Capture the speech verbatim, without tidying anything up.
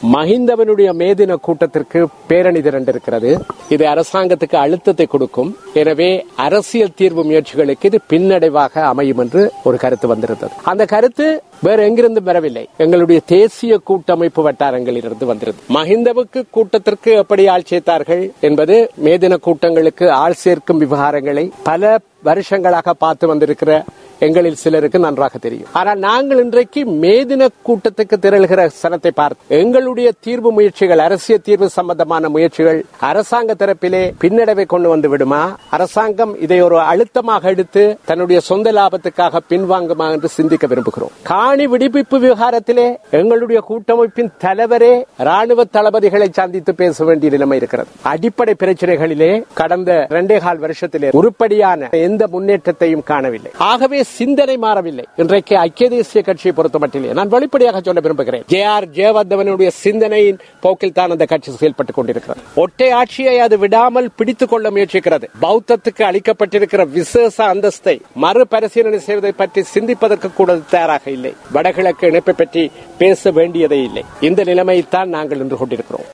மஹிந்தவனுடைய மேதின கூட்டத்திற்கு பேரணி திரண்டிருக்கிறது. இது அரசாங்கத்துக்கு அழுத்தத்தை கொடுக்கும். எனவே அரசியல் தீர்வு முயற்சிகளுக்கு இது பின்னடைவாக அமையும் என்று ஒரு கருத்து வந்திருந்தது. அந்த கருத்து வேற எங்கிருந்து வரவில்லை, எங்களுடைய தேசிய கூட்டமைப்பு வட்டாரங்களில் இருந்து வந்திருந்தது. மஹிந்தவுக்கு கூட்டத்திற்கு எப்படி ஆள் சேர்த்தார்கள் என்பது மேதின கூட்டங்களுக்கு ஆள் சேர்க்கும் விவகாரங்களை பல வருஷங்களாக பார்த்து வந்திருக்கிற எங்களில் சிலருக்கு நன்றாக தெரியும். ஆனால் நாங்கள் இன்றைக்கு மேதின கூட்டத்துக்கு திரள்கிற சனத்தை பார்த்து எங்களுடைய தீர்வு முயற்சிகள், அரசியல் தீர்வு சம்பந்தமான முயற்சிகள் அரசாங்க தரப்பிலே பின்னடைவை கொண்டு வந்து விடுமா, அரசாங்கம் இதை ஒரு அழுத்தமாக எடுத்து தன்னுடைய சொந்த லாபத்துக்காக பின்வாங்குமா என்று சிந்திக்க விரும்புகிறோம். காணி விடுவிப்பு விவகாரத்திலே எங்களுடைய கூட்டமைப்பின் தலைவரே ராணுவ தளபதிகளை சந்தித்து பேச வேண்டிய நிலைமை இருக்கிறது. அடிப்படை பிரச்சனைகளிலே கடந்த இரண்டே கால் வருஷத்திலே உருப்படியான எந்த முன்னேற்றத்தையும் காணவில்லை. ஆகவே சிந்தனை மாறவில்லை. இன்றைக்கு ஐக்கிய தேசிய கட்சியை பொறுத்தமட்டிலே நான் வெளிப்படையாக சொல்ல விரும்புகிறேன், ஜே ஆர் ஜெயவர்தனனுடைய சிந்தனையின் போக்கில் தான் அந்த கட்சி செயல்பட்டுக் கொண்டிருக்கிறது. ஒற்றை ஆட்சியை அது விடாமல் பிடித்துக் கொள்ள முயற்சிக்கிறது. பௌத்தத்துக்கு அளிக்கப்பட்டிருக்கிற விசேஷ அந்தஸ்தை மறுபரிசீலனை செய்வதை பற்றி சிந்திப்பதற்கு கூட தயாராக இல்லை. வடகிழக்கு இணைப்பை பற்றி பேச வேண்டியதே இல்லை. இந்த நிலைமையைத்தான் நாங்கள் இன்று கொண்டிருக்கிறோம்.